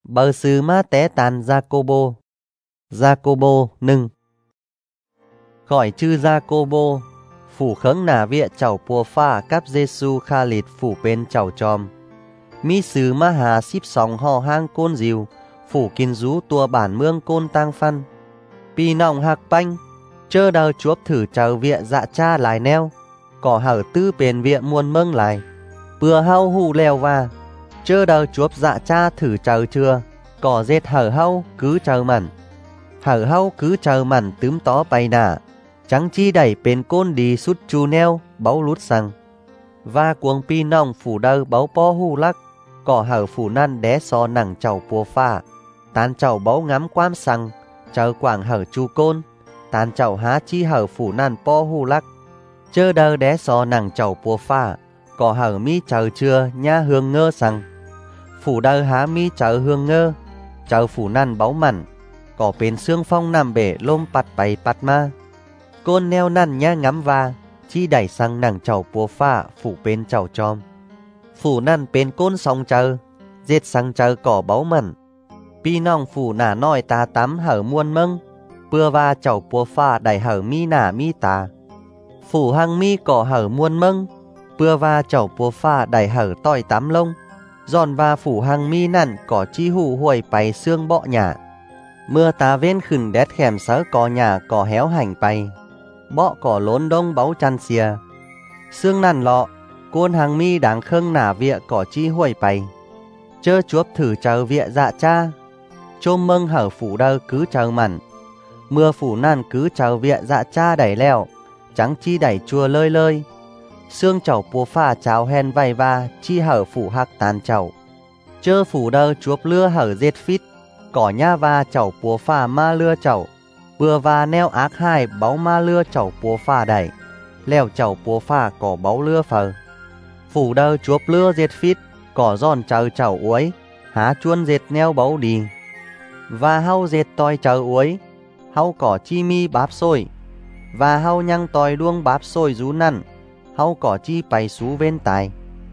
Bờ sư ma té tàn Jacobo. Jacobo nưng. Khỏi chư Jacobo, phủ khấn nà viện chầu pua pha cắp Giêsu kha lịt phủ bên chầu chòm. Mi sứ ma hà xíp sóng hò hang côn diều, phủ kinh rú tua bản mương côn tang phân. Pi nòng hạc banh, chơ đờ chuốc thử chầu viện dạ cha lại neo, cỏ hở tư bền viện muôn mâng lại. Bừa hau hù leo va, chơ đờ chuốc dạ cha thử chầu chưa, cỏ dệt hở hau cứ chầu mẩn. Hở hau cứ chầu mẩn tướm tó bay nả, chẳng chi đẩy bên côn đi sút chu neo, báu lút sang. Và cuồng pi nòng phủ đơ báu po hù lắc, cỏ hở phủ năn đé so nằng chầu pua pha. Tán chầu báu ngắm quam sang, chờ quảng hở chu côn. Tán chầu há chi hở phủ năn po hù lắc. Chơ đơ đé so nằng chầu pua pha, cỏ hở mi chờ chưa nha hương ngơ sang. Phủ đơ há mi chờ hương ngơ, chờ phủ năn báu mặn, cỏ bên xương phong nằm bể lôm pặt bày pặt ma. Côn neo năn nha ngắm va, chi đẩy sang nằng chầu pua pha phủ bên chầu chom. Phủ năn bên côn song chờ, giết sang chờ cỏ báu mặn. Pi nòng phủ nả nói ta tắm hở muôn mâng, bưa va chầu pua pha đẩy hở mi nả mi tà. Phủ hăng mi cỏ hở muôn mâng, bưa va chầu pua pha đẩy hở tỏi tắm lông. Giòn va phủ hăng mi nặn cỏ chi hù huồi bày xương bọ nhả. Mưa ta vên khửn đét khèm sớ cỏ nhà cỏ héo hành bày. Bọ cỏ lốn đông báu chăn xìa. Xương nằn lọ, côn hàng mi đáng khâng nả vịa cỏ chi huồi bày. Chơ chuốc thử chờ vịa dạ cha, chôm mâng hở phủ đơ cứ chờ mặn. Mưa phủ nằn cứ chờ vịa dạ cha đẩy leo, trắng chi đẩy chua lơi lơi. Xương chầu pua pha cháo hen vay va, chi hở phủ hạc tàn chầu. Chơ phủ đơ chuốc lưa hở dết phít, cỏ nha va chầu pua pha ma lưa chầu. Bừa va neo ác hai báu ma lưa chầu pua pha đẩy, leo chầu pua pha cỏ báu lưa phờ. Phủ đơ chuốc lưa dết phít, cỏ giòn chờ chầu uối, há chuôn dệt neo báu đi. Và hau dệt toi chờ uối, hau cỏ chi mi báp xôi. Và hau nhăng toi đuông báp xôi rú năn, hau cỏ chi bày xú bên tài.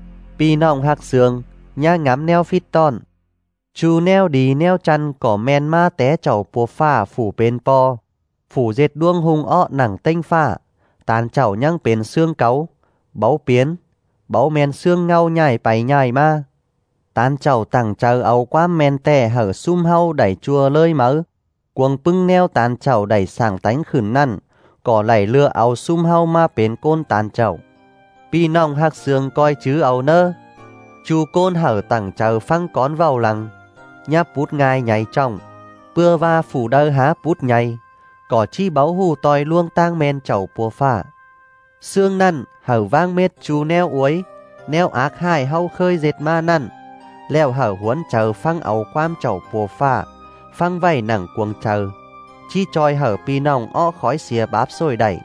Pi nòng hạc sương, nha ngắm neo phít ton. Chú neo đi neo chăn cỏ men ma té chầu pua pha phủ bên po. Phủ dệt đuông hung ọ nẳng tinh pha, tàn chầu nhăng bên xương cáu. Báu biến, báu men xương ngau nhảy bày nhảy ma. Tàn chầu tặng chờ ấu quá men tè hở sum hau đẩy chua lơi mỡ. Cuồng pưng neo tàn chầu đẩy sảng tánh khửn năn, cỏ lẩy lưa ấu sum hau ma bên côn tàn chầu. Pi nòng hạc sương coi chứ ấu nơ. Chú côn hở tặng chờ phăng con vào lăng, nháp bút ngai nhảy trong. Bưa va phủ đơ há bút nhảy, cỏ chi báu hù toi luông tang men chầu pua pha. Xương năn hở vang mết chú neo uối, neo ác hai hau khơi dệt ma năn. Leo hở huấn chờ phăng ấu quam chầu pua pha, phăng vầy nẳng cuồng chờ. Chi choi hở pi nòng o khói xìa báp xôi đẩy.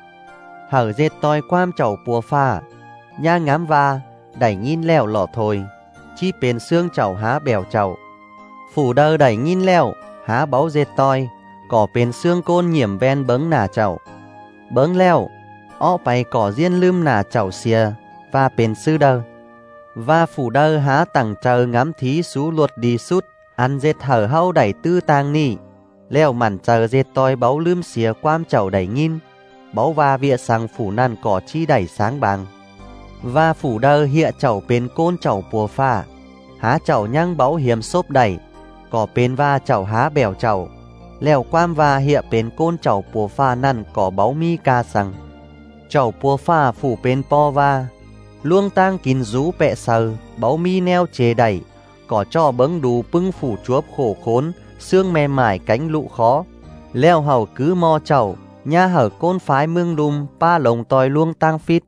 Hở dệt toi quam chầu pua pha, nha ngám va, đẩy nhìn leo lọ thôi. Chi bên xương chầu há bèo chầu. Phủ đơ đẩy nhìn leo, há báu dệt toi, cỏ bên xương côn nhiễm ven bấng nà chầu. Bấng leo, o bày cỏ riêng lưm nà chầu xìa, và bên sư đơ. Và phủ đơ há tặng chờ ngắm thí xú luật đi sút, ăn dệt hở hau đẩy tư tang ni. Leo mặn chờ dệt toi báu lưm xìa quam chầu đẩy nhìn, báu va vịa sang phủ năn cỏ chi đẩy sáng bàng. Và phủ đơ hiện chầu bên côn chầu pua pha, há chầu nhăng báu hiểm xốp đẩy, cỏ bên va chầu há bèo chầu. Leo quam va hiện bên côn chầu pua pha năn cỏ báu mi ca sang. Chầu pua pha phủ bên po va, luông tang kín rú bẹ sờ, báu mi neo chế đẩy, cỏ cho bấng đù pưng phủ chuốp khổ khốn, xương mềm mải cánh lụ khó. Leo hầu cứ mo chầu, nha hở côn phái mương đùm, pa lồng toi luông tang phít.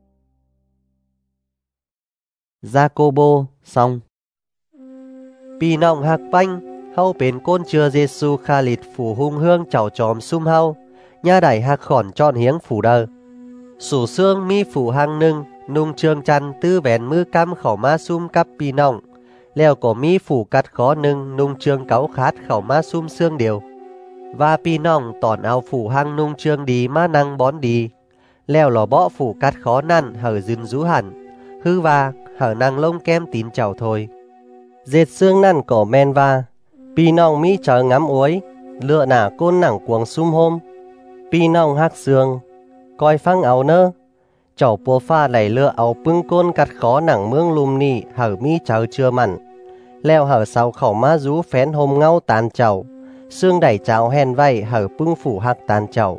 Jacobo xong. Pi nòng hạc banh, hau bên côn chừa Giêsu kha lịt phủ hung hương chầu chòm sum hau, nha đẩy hạc khỏn tròn hiếng phủ đơ. Sủ xương mi phủ hăng nưng, nung trương chăn tư vén mư căm khẩu ma sum cắp pi nòng. Leo cổ mi phủ cắt khó nưng, nung trương cáu khát khẩu ma sum xương điều. Và pi nòng tòn ao phủ hăng nung trương đi ma năng bón đi. Leo lò bõ phủ cắt khó năn hở dưng rú hẳn, hư va hở năng lông kem tín chầu thôi. Dệt xương năn cỏ men va, Pi nong mi chờ ngắm uối, lựa nả côn nẳng cuồng sum hôm. Pi nong hắc sương, coi phăng áo nơ. Chậu bùa pha đẩy lựa áo bưng côn cắt khó nẳng mương lùm nì hở mi chờ chưa mặn. Leo hở sau khẩu má rú phén hôm ngau tàn chậu. Xương đẩy cháo hèn vay hở bưng phủ hắc tàn chậu.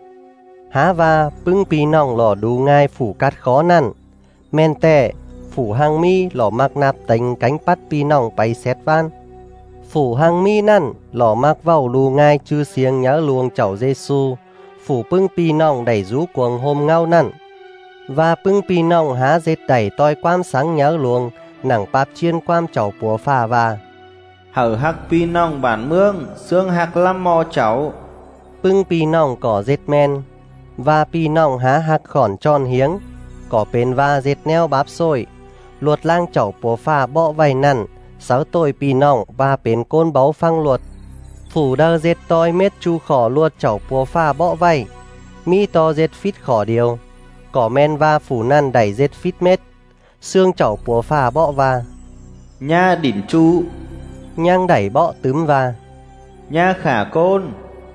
Há va bưng pi nong lò đu ngai phủ cắt khó năn. Men tè, phủ hang mi lò mắc nạp tánh cánh bắt pi nong bay xét van. Phủ hang mi năn lò mắc vào lù ngai chư xiêng nhớ luông chậu Giê-xu. Phủ bưng pi nong đẩy rú cuồng hôm ngau năn. Và bưng pi nong há dệt đẩy toi quam sáng nhớ luông nẳng bạp chiên quam chậu bùa pha và. Hở hắc pi nong bản mương, xương hạc lâm mò chậu. Bưng pi nong cỏ dệt men. Và pi nong há hạc khỏn tròn hiếng. Cỏ bền và dệt neo báp xôi. Luột lang chậu bùa pha bọ vầy nằn. Sáu tôi pi nong và bền côn báu phăng luột. Phủ đơ dệt toi mết chu khỏ luột chậu bùa pha bọ vầy. Mi to dệt phít khỏ điều. Cỏ men và phủ năn đẩy dệt phít mết. Xương chậu bùa pha bọ và. Nha đỉnh chu. Nhang đẩy bọ tướm và. Nha khả côn.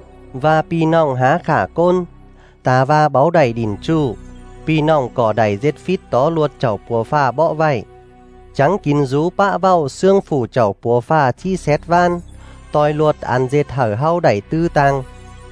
Và pi nong há khả côn. Tà va báu đẩy đỉnh chu. Pi nong cỏ đẩy dệt phít tó luột chậu bùa pha bọ vầy. Trắng kín rú bạ vào xương phủ chậu bùa pha chi xét van. Toi luột ăn dệt hở hau đẩy tư tăng.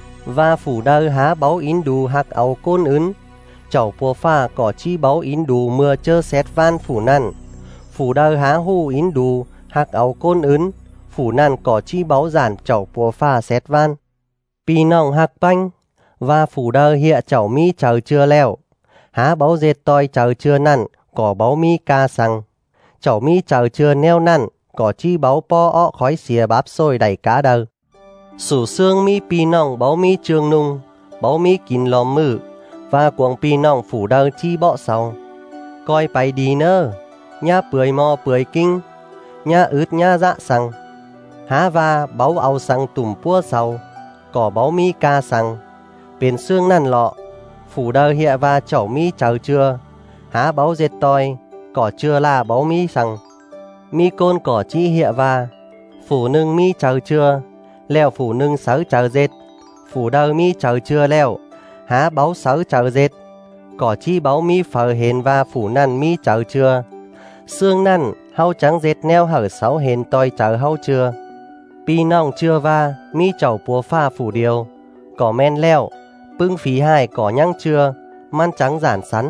Và phủ đơ há báu ín đù hạc áo côn ướn. Chậu bùa pha cỏ chi báu ín đù mưa chơ xét van phủ năn. Phủ đơ há hù ín đù hạc áo côn ướn. Phủ năn cỏ chi báu giản chậu bùa pha xét van. Pi nong hạc banh. Và phủ đơ hiện chậu mi chờ chưa leo. Há báu dệt toi chờ chưa năn. Cỏ báu mi ca sang. Chậu mi chờ chưa neo năn. Cỏ chi báu po ọ khói xìa báp xôi đẩy cá đơ. Sủ xương mi pi nong báu mi trương nung. Báu mi kín lòm mự. Và cuồng pi nong phủ đơ chi bọ sau. Coi bay đi nơ. Nha bưởi mò bưởi kinh. Nha ướt nha dạ sang. Há va báu áo sang tùm pua sau. Cỏ báu mi ca sang. Bên xương năn lọ. Phủ đơ hiện và chậu mi chờ chưa. Há báu dệt toi. Cỏ chưa là báu mi sang. Mi côn cỏ chi hiện và. Phủ nưng mi chờ chưa. Leo phủ nưng sáu chờ dệt. Phủ đơ mi chờ chưa leo. Há báu sáu chờ dệt. Cỏ chi báu mi phở hền và phủ năn mi chờ chưa. Xương năn hau trắng dệt neo hở sáu hền toi chờ hau chưa. Pi nong chưa va mi chậu bùa pha phủ điều. Cỏ men leo. Bưng phí hai cỏ nhăng chưa. Man trắng giản sắn.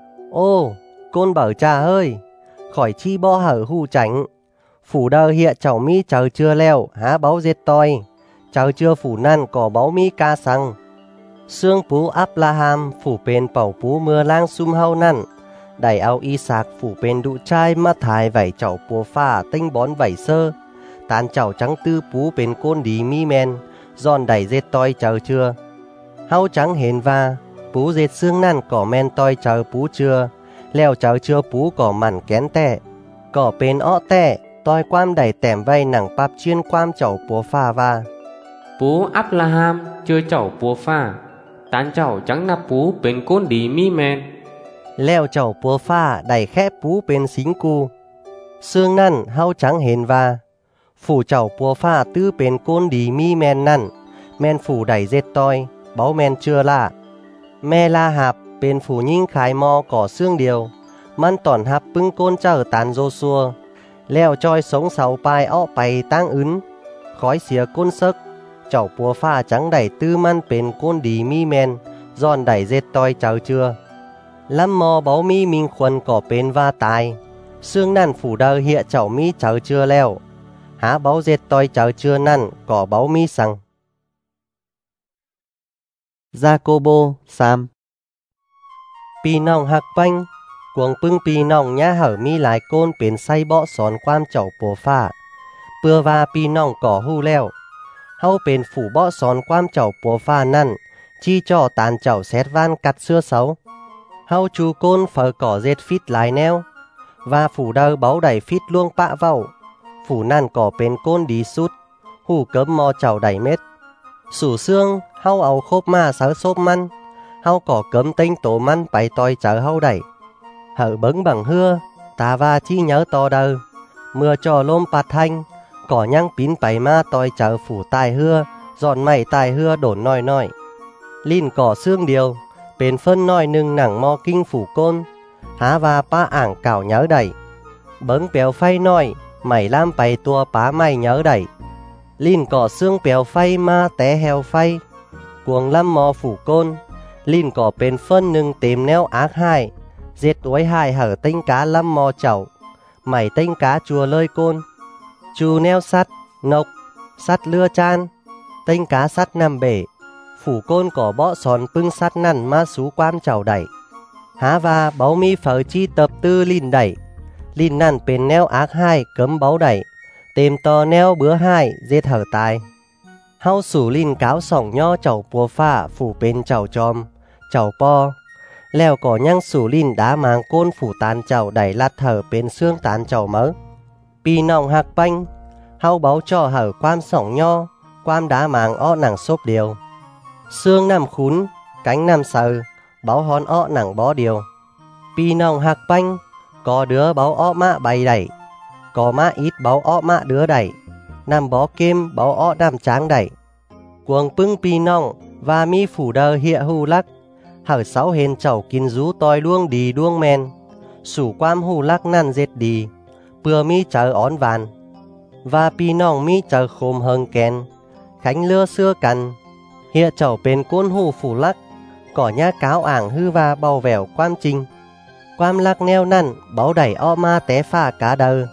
Ô côn bảo cha hơi. Khỏi chi bo hở hù tránh. Phủ đơ hiện chậu mi chờ chưa leo. Há báu dệt toi. Chờ chưa phủ năn cỏ báu mi ca sang. Xương pú Abraham phủ bên bầu pú mưa lang sum hau năn. Đẩy áo Isaac phủ bên đụ trai mà thải vảy chậu bùa pha tinh bón vảy sơ. Tàn chậu trắng tư pú bên côn đi mi men. Giòn đẩy dệt toi chờ chưa. Hau trắng hền va. Pú dệt xương năn cỏ men toi chờ pú chưa. Leo chờ chưa pú cỏ mặn kén tè. Cỏ bên ọ tè. Toi quam đẩy tẻm vay nẳng bạp chiên quam chậu bùa pha va. Pú Abraham chưa chậu bùa pha. Tán chậu trắng nạp pú bên côn đi mi men. Leo chậu bùa pha đẩy khép pú bên xính cu. Xương năn hau trắng hền va. Phủ chậu bùa pha tư bên côn đi mi men năn. Men phủ đẩy dệt toi. Báu men chưa lạ. Me la hạp bên phủ nhinh khái mò cỏ xương điều. Man tỏn hạp bưng côn chờ tàn rô xua. Leo choi sống sáu pai ọ bày tang ướn. Khói xìa côn sấc. Chậu bùa pha trắng đẩy tư man bên côn đi mi men. Giòn đẩy dệt toi chờ chưa. Lắm mò báu mi minh khuân cỏ bên va tài. Xương năn phủ đơ hiện chậu mi chờ chưa leo. Há báu dệt toi chờ chưa năn cỏ báu mi sang. Jacobo Sam. Pi nong hạc banh. Cuồng bưng pi nong nhá hở mi lại côn bên say bọ xón quam chậu bùa pha. Bưa va pi nong cỏ hu leo. Hau bên phủ bọ xón quam chậu bùa pha năn. Chi cho tàn chậu xét van cắt xưa xấu. Hau chú côn phở cỏ dệt phít lái neo. Và phủ đơ báu đẩy phít luông bạ vào. Phủ năn cỏ bên côn đi sút. Hù cấm mò chậu đẩy mết. Sủ xương hau áo khốp ma sáu xốp măn. Hau cỏ cấm tinh tổ măn bày toi chở hau đẩy. Hở bấng bằng hưa. Ta va chi nhớ to đơ. Mưa trò lôm bạt thanh. Cỏ nhăng pín bày ma toi chờ phủ tài hưa, giòn mày tài hưa đổn nói. Linh cỏ xương điều, bền phân nói nưng nẳng mo kinh phủ côn, há va pa ảng cảo nhớ đẩy. Bấng béo phay nói, mày lam bày tua pá mày nhớ đẩy. Linh cỏ xương béo phay ma té heo phay, cuồng lâm mò phủ côn. Linh cỏ bền phân nưng tìm neo ác hai, giết đuối hai hở tinh cá lâm mò chậu. Mày tinh cá chùa lơi côn, chù neo sắt, nộc, sắt lưa chan, tinh cá sắt nằm bể. Phủ côn cỏ bõ sòn pưng sắt nằn ma xú quam chảo đẩy. Há va báu mi phở chi tập tư linh đẩy. Linh nằn bên neo ác hai cấm báu đẩy, tìm tò neo bữa hai giết hở tài. Hao sủ linh cáo sỏng nho chảo bùa pha phủ bên chảo chòm, chảo po. Leo cỏ nhăng sủ linh đá màng côn phủ tàn chảo đẩy lạt hở bên xương tàn chảo mớ. Pi nòng hạc banh, hao báu cho hở quam sỏng nho, quam đá màng o nẳng xốp điều. Xương nằm khún, cánh nằm sờ, báo hòn ọ nẳng bó điều. Pi nòng hạc banh, có đứa báo ọ mã bày đẩy, có mã ít báo ọ mã đứa đẩy, nằm bó kim báo ọ nằm tráng đẩy. Cuồng pưng pi nòng, và mi phủ đờ hịa hù lắc, hở sáu hên chầu kín rú toi đuông đi đuông men, sủ quam hù lắc năn dệt đi, bừa mi chờ ón vàn. Và pi nòng mi chờ khôm hờn kèn, khánh lưa xưa cằn, hịa chầu bên côn hù phủ lắc, cỏ nhá cáo ảng hư và bầu vẻo quam trình. Quam lắc neo năn, báo đẩy ọ ma té pha cá đờ,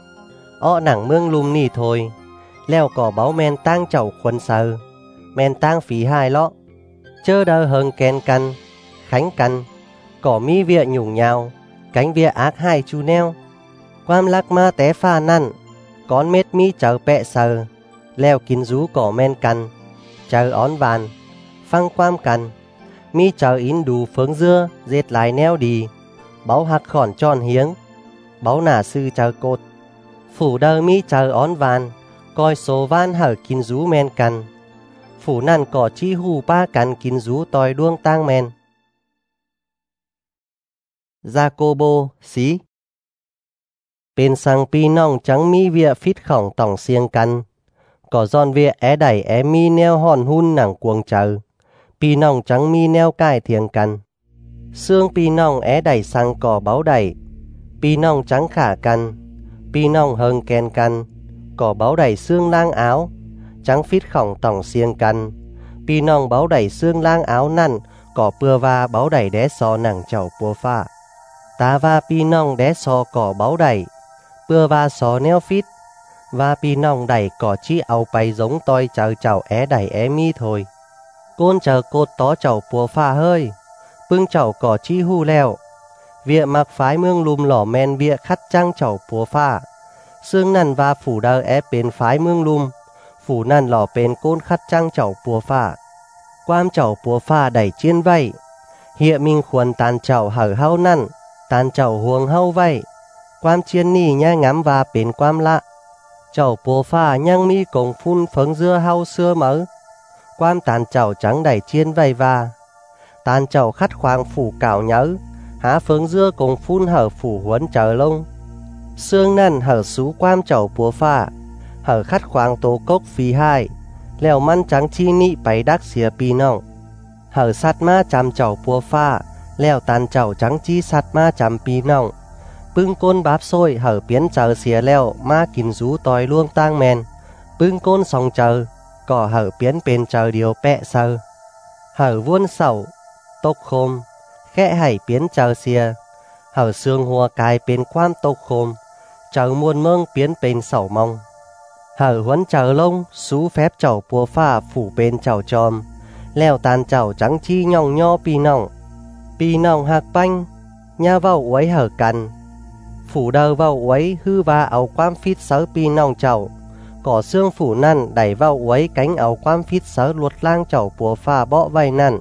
ọ nẳng mương lùm nì thôi, leo cỏ báo men tang chầu khuân sờ, men tang phí hai lọ, chơ đờ hờn kèn căn, khánh căn, cỏ mi vịa nhủng nhào, cánh vịa ác hai chu neo. Quam lắc ma té pha năn, con mết mi chờ bẹ sờ, leo kín rú cỏ men căn, chờ ón vàn, phăng quam căn, mi chờ ín đủ phướng dưa, dệt lại neo đi, báo hạt khỏn tròn hiếng, báo nả sư chờ cột, phủ đờ mi chờ ón vàn, coi số van hở kín rú men căn, phủ năn cỏ chi hù ba căn kín rú toi đuông tang men. Jacobo xí bên sang pi nòng trắng mi vịa phít khỏng tỏng xiêng căn, có giòn vịa é đẩy é mi neo hòn hun nẳng cuồng chờ, pi nòng trắng mi neo cài thiêng căn. Xương pi nòng é đẩy sang cỏ báo đẩy, pi nòng trắng khả căn, pi nòng hờn kèn căn, cỏ báo đẩy xương lang áo, trắng phít khỏng tỏng xiêng căn, pi nòng báo đẩy xương lang áo năn, cỏ pưa va báo đẩy đé so nẳng chảo pua pha. Ta va pi nòng đé so cỏ báo đẩy, pưa va so neo phít, và pi nòng đẩy cỏ chi áo bay giống toi chờ chảo é đẩy é mi thôi. Côn chờ cột tó chảo pua pha hơi, pưng chảo cỏ chi hu leo, vịa mặc phái mương lùm lỏ men vịa khắt trăng chảo pua pha. Xương nằn và phủ đờ é bên phái mương lùm, phủ nằn lỏ bên côn khắt trăng chảo pua pha. Quam chảo pua pha đẩy chiên vay, hịa mình khuẩn tàn chảo hở hao nằn, tàn chảo huồng hao vay. Quam chiên nì nha ngắm và bên quam lạ, chảo pua pha nhang mi cổng phun phấn dưa hao xưa mớ. Quam tàn chảo trắng đẩy chiên vay và tàn chảo khắt khoang phủ cảo nhớ, há phấn dưa cổng phun hở phủ huấn chờ lông. Xương năn hở xú quam chảo pua pha, hở khắt khoang tố cốc phí hai, lèo măn trắng chi nị bày đắc xìa pi nòng. Hở sắt ma chăm chảo pua pha, lèo tàn chảo trắng chi sắt ma chăm pi nòng. Bưng côn báp xôi hở biến chờ xìa leo ma kín rú toi luông tang men. Bưng côn sòng chờ, cỏ hở biến bên chờ điều bẹ sơ. Hở vuôn sầu, tốc khôm, khẽ hãy biến chờ xìa. Hở xương hùa cài bên quam tốc khôm, chờ muôn mương biến bên sầu mong. Hở huấn chờ lông, xú phép chảo pua pha phủ bên chảo tròm, leo tàn chảo trắng chi nhong nho pi nòng. Pi nòng hạc banh, nha vào uấy hở căn, phủ đờ vào uấy hư và áo quam phít sớ pi nòng chảo. Cỏ xương phủ năn đẩy vào uấy cánh áo quam phít sớ luột lang chảo pua pha bõ vay năn.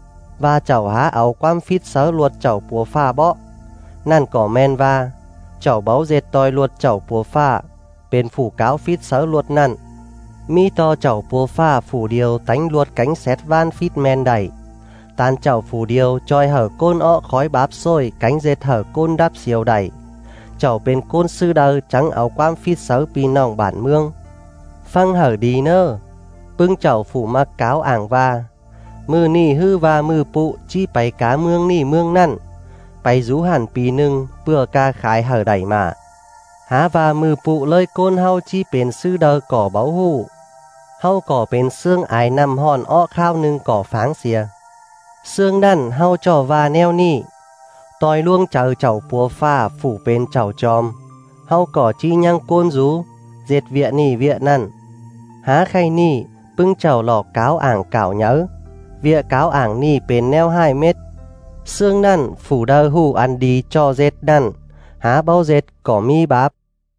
Và chảo há áo quam phít sớ luột chảo pua pha bõ, năn cỏ men va, chảo báo dệt toi luột chảo pua pha, bên phủ cáo phít sớ luột năn. Mi to chảo pua pha phủ điều tánh luột cánh xét van phít men đẩy. Tàn chảo phủ điều choi hở côn ọ khói báp xôi cánh dệt hở côn đáp xiêu đẩy. Chảo bên côn sư đờ trắng áo quam phít sớ pi nòng bản mương. phăng hở đi nơ pưng chậu phủ mặc cáo ảng vaมือนี่ฮื้อว่ามือปุจี้ไปกาเมืองนี่เมืองนั่นไปจูหันปีหนึ่งเพื่อกาขายเห่อใดมาหาว่ามือปุเลยโกนเฮาจี้เป็นซื้อเดอก่อเบาหูเฮาก่อเป็นเสื่องไอนำห่อนอ้อข้าวหนึ่งก่อฝางเสียเสื่องนั่นเฮาจ่อว่าแนวนี้ตอยล่วงเจ้าเจ้าปัวฟ้าฝูเป็นเจ้าจอมเฮาก่อจี้ยังโกนจูเจ็ดเวียนี่เวียนั่นหาใครนี่ปึ้งเจ้าหลอกก้าวอ่างเก่าเยอะเวียก้าวอ่างนี่เป็นแนว2 เม็ดเสื่องนั่นฝูเดอหูอันดีจ่อเจ็ดนั่นหาเบาเจ็ดก่อมีบาป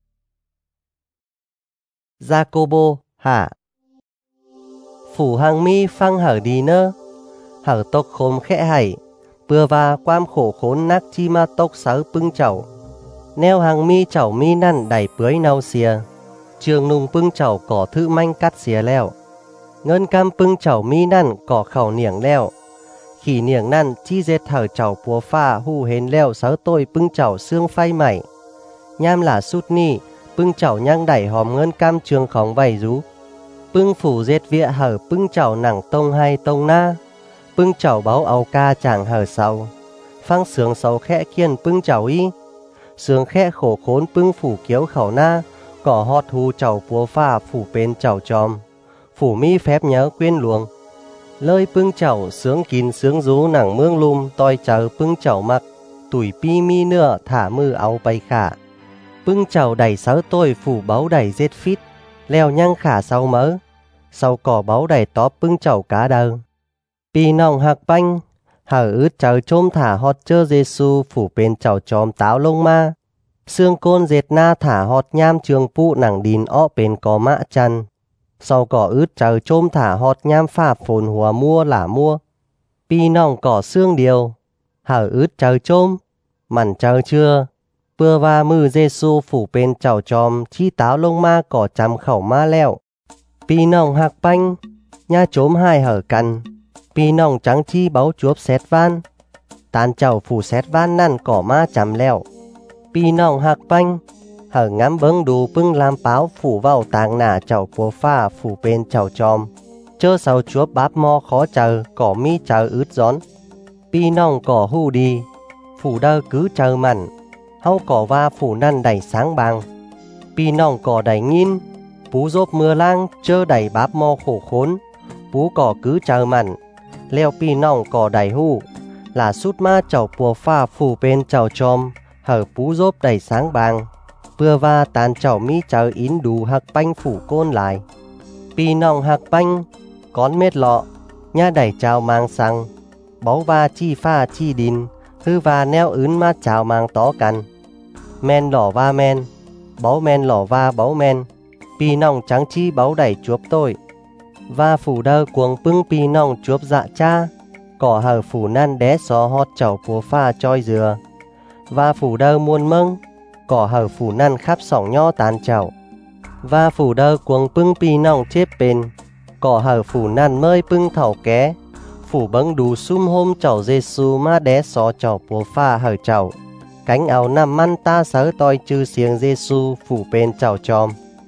ซาโกโบหาฝูหังมีฟังเหอดีเนอเหอตกโคมแค่ให้เปื่อว่าความโขโขนนักที่มาตกเสาปึ้งเจ้าแนวหังมีเจ้ามีนั่นได้เปื่อยเนาเสียเชืองนุ่งปึ้งเจ้าก่อถือมั่งกัดเสียแล้วเงินกำปึ้งเจ้ามีนั่นก่อเข่าเหนียงแล้วขี่เหนียงนั่นที่เจ็ดเถอเจ้าปัวฟ้าหูเห็นแล้วเสาต้ยปึ้งเจ้าเสื่องไฟใหม่ยามหล่าสุดนี่ปึ้งเจ้ายังได้หอมเงินกำเชืองของใบรูปึ้งphủเจ็ดเวียเหอปึ้งเจ้าหนังตรงให้ตรงหน้าปึ้งเจ้าเบาเอากาจางเหอเสาฟังเสียงเสาแค่เคียนปึ้งเจ้าอีเสียงแค่โขโขนปึ้งphủเกี้ยวเข่าหน้าก่อฮอดหูเจ้าปัวฟ้าphủเป็นเจ้าจอมphủมีแฟบเยอะเกวียนหลวงเลยปึ้งเจ้าเสียงกินเสียงรูหนังเมืองลุมต่อยเจอปึ้งเจ้ามักตุยปีมีเนื้อถ่ามือเอาไปขาปึ้งเจ้าได้เสาต้ยphủเบาได้เจ็ดฟิตแล้วยังขาเสาเมอเสาก่อเบาได้ตอบปึ้งเจ้ากาเดิมปีน้องหักปังหาอึดเจ้าชมถ่าฮอดเจอเยซูphủเป็นเจ้าจอมตาวลงมาเสื่องโกนเจ็ดหน้าถ่าฮอดย่ามเชืองปูหนังดินอ้อเป็นกอมะจันเสาก่ออึดเจ้าชมถ่าฮอดย่ามฟ้าฝนหัวมัวหล่ามัวปีน้องก่อเสื่องเดียวหาอึดเจ้าชมมันเจ้าเชื่อเพื่อว่ามือเยซูphủเป็นเจ้าจอมที่ตาวลงมาก่อจำเข้ามาแล้วปีน้องหักปังย่าโจมให้เหอกันปีน้องจังที่เบาจวบเซตวานตานเจ้าผู้เซตวานนั่นก่อมาจำแล้วปีน้องหักปังเหอง้ำเบิ้งดูปึ้งลามเปาผู้เว้าต่างหน้าเจ้าปัวฟ้าผู้เป็นเจ้าจอมเจอเสาจวบบับมอขอเจอก่อมีเจออึดร้อนปีน้องก่อหู้ดีผู้เดอกือเจอมันเฮาก่อว่าผู้นั่นได้sángบางปีน้องก่อได้ยินปูรบเมื่อล่างเจอได้บับมอโขโขนปูก่อกือเจอมันแล้วปีน้องก่อได้หู้ล่าสุดมาเจ้าปัวฟ้าผู้เป็นเจ้าจอมเหอปูรบได้sángบางเพื่อว่าตานเจ้ามีเจออินดูหักปังผู้โกนหลายปีน้องหักปังก้อนเม็ดเลาะย่าได้เจ้ามางสังเบาว่าจี้ฟ้าจี้ดินคือว่าแนวอื่นมาเจ้ามางต่อกันแมนหล่อว่าแมนเบาแมนหล่อว่าเบาแมนปีน้องจังชี้เบาได้จวบต้ยว่าphủเดอกวงปึ้งปีน้องจวบdạจ้าก่อเหอphủนั่นแดสอฮอดเจ้าปัวฟ้าจอยเสือว่าphủเดอมวนเมืองก่อเหอphủนั่นคับสองย่อตานเจ้าว่าphủเดอกวงปึ้งปีน้องเจ็บเป็นก่อเหอphủนั่นเมยปึ้งเถ่าแก่phủเบิ้งดูซุ่มโฮมเจ้าเยซูมาแดสอเจ้าปัวฟ้าเหอเจ้าcánh áo nằm man ta sở tôi chư xiềng Giêsu phủ bên chào chòm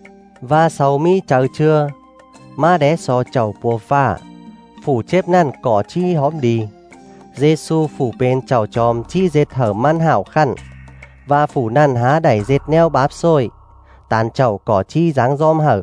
và sau mi chào chưa má đé so chào bùa pha phủ chép năn cỏ chi hóm đi Giêsu phủ bên chào chòm chi dệt hở man hảo khăn và phủ năn há đẩy dệt neo báp xôi tàn chào cỏ chi dáng giom hở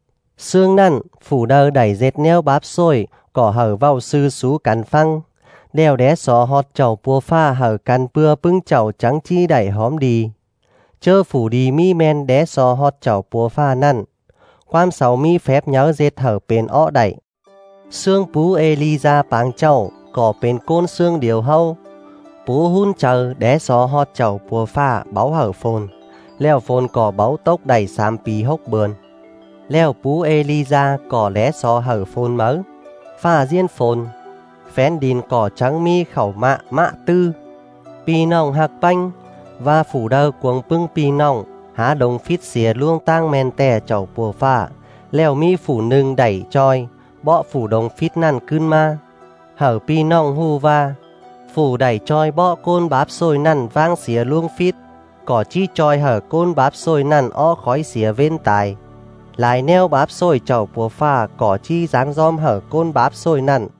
xương năn phủ đơ đẩy dệt neo báp xôi cỏ hở vào sư xú cắn phăng đeo đé sọ hot chầu pua pha hở căn pưa pưng chầu trắng chi đẩy hóm đi chơ phủ đi mi men đé sọ hot chầu pua pha nănความเสามีแฟบเยอะเจ็ดเหอเป็นอ้อได้เสื่องปูเอลีซาปางเจ้าก่อเป็นก้นเสื่องเดียวเฮาปูหุ่นเจอแดสอฮอดเจ้าปัวฟ้าเบาเหอโฟนแล้วโฟนก่อเบาตกได้3 ปี6 เบือนแล้วปูเอลีซาก่อแดสอเหอโฟนเมอฟ้าเจียนโฟนแฟนดินก่อจังมีเข่ามะตื้อปีน้องหักปังว่าphủเดอกวงปึ้งปีน้องหาดงฟิตเสียล่วงตั้งแมนแต่เจ้าปัวฟ้าแล้วมีphủหนึ่งได้จอยเบาะphủดงฟิตนั่นขึ้นมาเหอปีน้องฮู้ว่าphủได้จอยเบาะโกนบาบซอยนั่นวางเสียล่วงฟิตก่อจี้จอยเหอโกนบาบซอยนั่นอ้อคอยเสียเว้นตาย lại neo báp xôi chầu bùa pha cỏ chi dáng dom hở côn báp xôi nặn